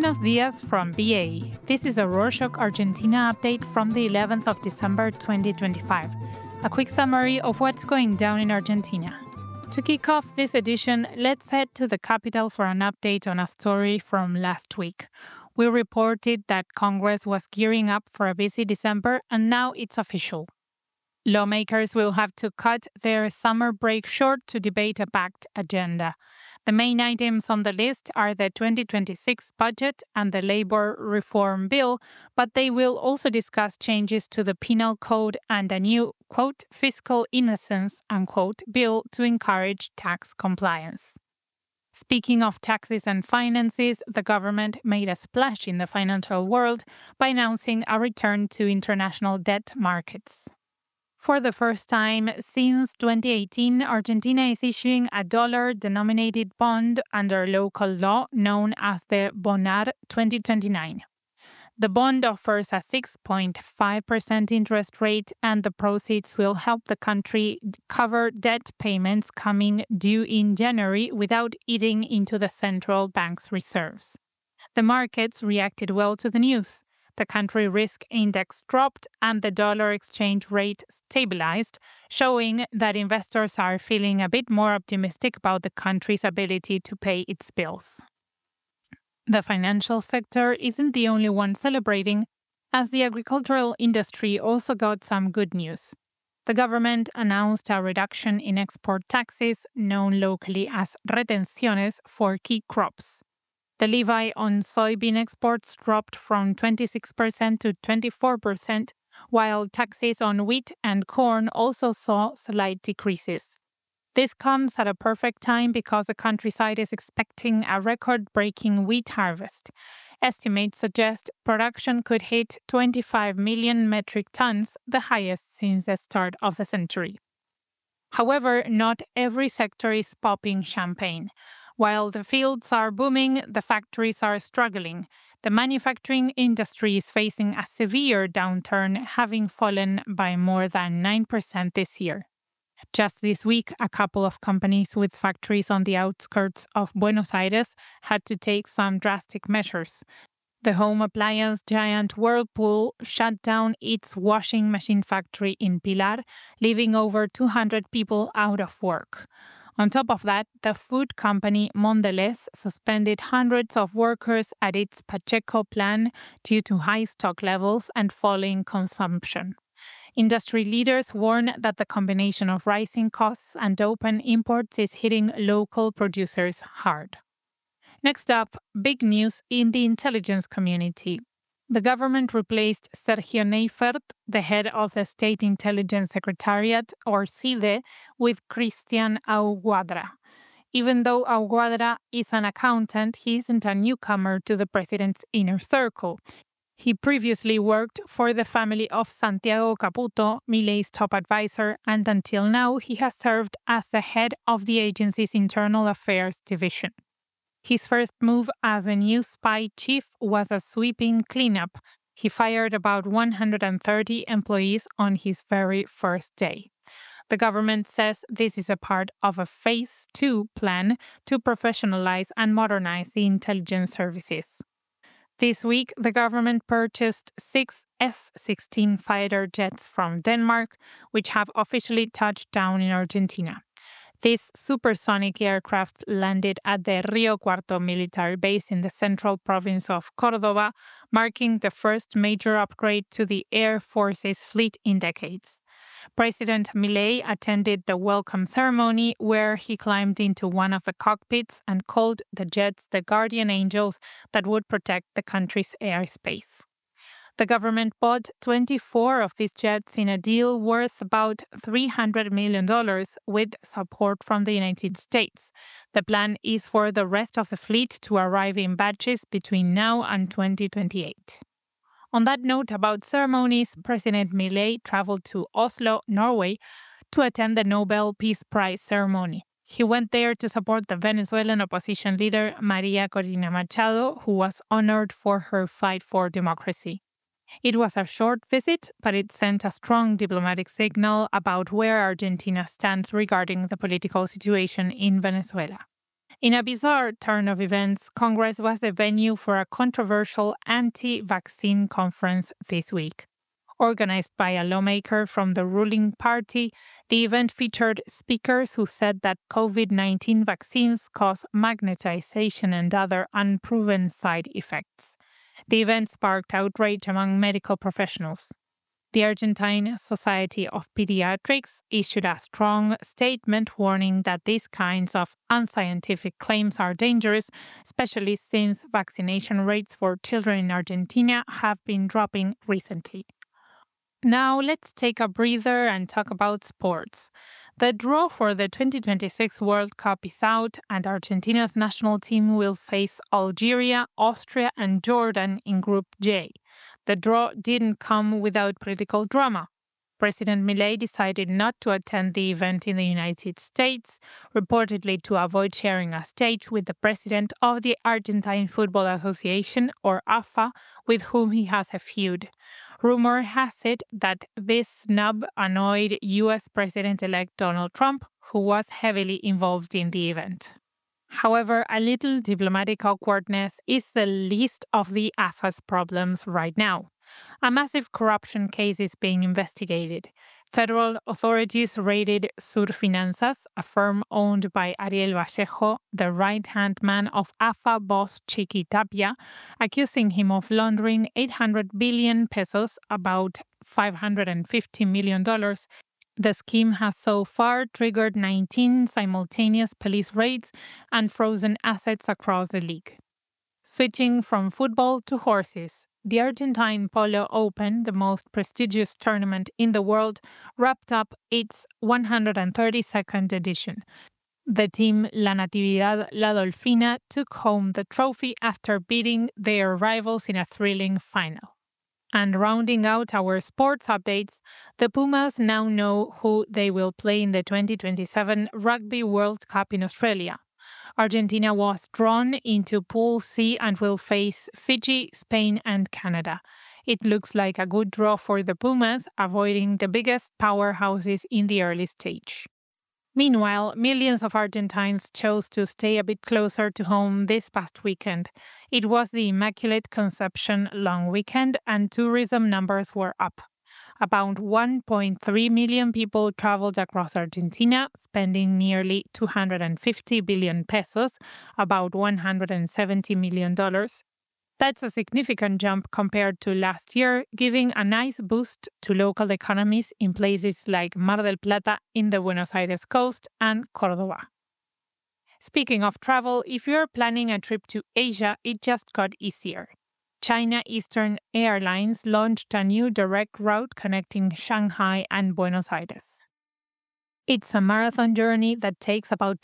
Buenos dias from BA. This is a Rorschach Argentina update from the 11th of December 2025. A quick summary of what's going down in Argentina. To kick off this edition, let's head to the capital for an update on a story from last week. We reported that Congress was gearing up for a busy December, and now it's official. Lawmakers will have to cut their summer break short to debate a packed agenda. The main items on the list are the 2026 budget and the labor reform bill, but they will also discuss changes to the penal code and a new, quote, fiscal innocence, unquote, bill to encourage tax compliance. Speaking of taxes and finances, the government made a splash in the financial world by announcing a return to international debt markets. For the first time since 2018, Argentina is issuing a dollar-denominated bond under local law known as the BONAR 2029. The bond offers a 6.5% interest rate, and the proceeds will help the country cover debt payments coming due in January without eating into the central bank's reserves. The markets reacted well to the news. The country risk index dropped and the dollar exchange rate stabilized, showing that investors are feeling a bit more optimistic about the country's ability to pay its bills. The financial sector isn't the only one celebrating, as the agricultural industry also got some good news. The government announced a reduction in export taxes, known locally as retenciones, for key crops. The levy on soybean exports dropped from 26% to 24%, while taxes on wheat and corn also saw slight decreases. This comes at a perfect time because the countryside is expecting a record-breaking wheat harvest. Estimates suggest production could hit 25 million metric tons, the highest since the start of the century. However, not every sector is popping champagne. While the fields are booming, the factories are struggling. The manufacturing industry is facing a severe downturn, having fallen by more than 9% this year. Just this week, a couple of companies with factories on the outskirts of Buenos Aires had to take some drastic measures. The home appliance giant Whirlpool shut down its washing machine factory in Pilar, leaving over 200 people out of work. On top of that, the food company Mondelez suspended hundreds of workers at its Pacheco plant due to high stock levels and falling consumption. Industry leaders warn that the combination of rising costs and open imports is hitting local producers hard. Next up, big news in the intelligence community. The government replaced Sergio Neifert, the head of the State Intelligence Secretariat, or SIDE, with Cristian Aguadra. Even though Aguadra is an accountant, he isn't a newcomer to the president's inner circle. He previously worked for the family of Santiago Caputo, Milei's top advisor, and until now he has served as the head of the agency's Internal Affairs Division. His first move as a new spy chief was a sweeping cleanup. He fired about 130 employees on his very first day. The government says this is a part of a Phase 2 plan to professionalize and modernize the intelligence services. This week, the government purchased 6 F-16 fighter jets from Denmark, which have officially touched down in Argentina. These supersonic aircraft landed at the Rio Cuarto military base in the central province of Córdoba, marking the first major upgrade to the Air Force's fleet in decades. President Milei attended the welcome ceremony, where he climbed into one of the cockpits and called the jets the guardian angels that would protect the country's airspace. The government bought 24 of these jets in a deal worth about $300 million with support from the United States. The plan is for the rest of the fleet to arrive in batches between now and 2028. On that note about ceremonies, President Milei traveled to Oslo, Norway, to attend the Nobel Peace Prize ceremony. He went there to support the Venezuelan opposition leader Maria Corina Machado, who was honored for her fight for democracy. It was a short visit, but it sent a strong diplomatic signal about where Argentina stands regarding the political situation in Venezuela. In a bizarre turn of events, Congress was the venue for a controversial anti-vaccine conference this week. Organized by a lawmaker from the ruling party, the event featured speakers who said that COVID-19 vaccines cause magnetization and other unproven side effects. The event sparked outrage among medical professionals. The Argentine Society of Pediatrics issued a strong statement warning that these kinds of unscientific claims are dangerous, especially since vaccination rates for children in Argentina have been dropping recently. Now let's take a breather and talk about sports. The draw for the 2026 World Cup is out, and Argentina's national team will face Algeria, Austria, and Jordan in Group J. The draw didn't come without political drama. President Milei decided not to attend the event in the United States, reportedly to avoid sharing a stage with the president of the Argentine Football Association, or AFA, with whom he has a feud. Rumor has it that this snub annoyed U.S. President-elect Donald Trump, who was heavily involved in the event. However, a little diplomatic awkwardness is the least of the AFA's problems right now. A massive corruption case is being investigated. Federal authorities raided Surfinanzas, a firm owned by Ariel Vallejo, the right-hand man of AFA boss Chiqui Tapia, accusing him of laundering 800 billion pesos, about $550 million. The scheme has so far triggered 19 simultaneous police raids and frozen assets across the league. Switching from football to horses, the Argentine Polo Open, the most prestigious tournament in the world, wrapped up its 132nd edition. The team La Natividad La Dolfina took home the trophy after beating their rivals in a thrilling final. And rounding out our sports updates, the Pumas now know who they will play in the 2027 Rugby World Cup in Australia. Argentina was drawn into Pool C and will face Fiji, Spain, and Canada. It looks like a good draw for the Pumas, avoiding the biggest powerhouses in the early stage. Meanwhile, millions of Argentines chose to stay a bit closer to home this past weekend. It was the Immaculate Conception long weekend, and tourism numbers were up. About 1.3 million people traveled across Argentina, spending nearly 250 billion pesos, about $170 million. That's a significant jump compared to last year, giving a nice boost to local economies in places like Mar del Plata in the Buenos Aires coast and Córdoba. Speaking of travel, if you're planning a trip to Asia, it just got easier. China Eastern Airlines launched a new direct route connecting Shanghai and Buenos Aires. It's a marathon journey that takes about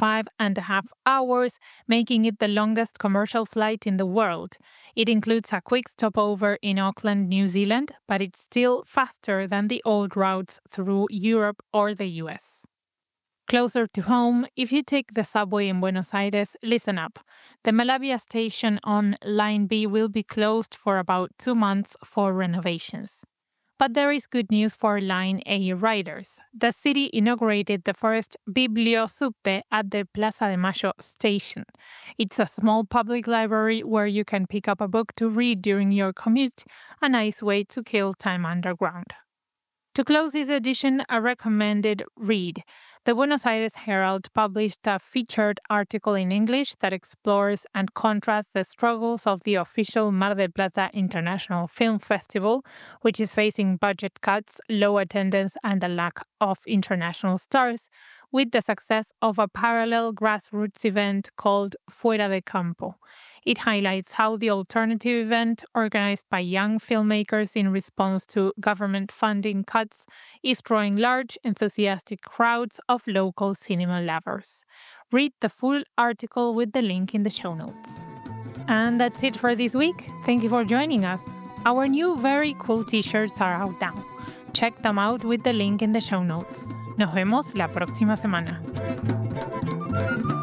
25.5 hours, making it the longest commercial flight in the world. It includes a quick stopover in Auckland, New Zealand, but it's still faster than the old routes through Europe or the US. Closer to home, if you take the subway in Buenos Aires, listen up. The Malavia station on Line B will be closed for about 2 months for renovations. But there is good news for Line A riders. The city inaugurated the first Bibliosubte at the Plaza de Mayo station. It's a small public library where you can pick up a book to read during your commute, a nice way to kill time underground. To close this edition, a recommended read. The Buenos Aires Herald published a featured article in English that explores and contrasts the struggles of the official Mar del Plata International Film Festival, which is facing budget cuts, low attendance, and a lack of international stars, with the success of a parallel grassroots event called Fuera de Campo. It highlights how the alternative event, organized by young filmmakers in response to government funding cuts, is drawing large, enthusiastic crowds of local cinema lovers. Read the full article with the link in the show notes. And that's it for this week. Thank you for joining us. Our new very cool t-shirts are out now. Check them out with the link in the show notes. Nos vemos la próxima semana.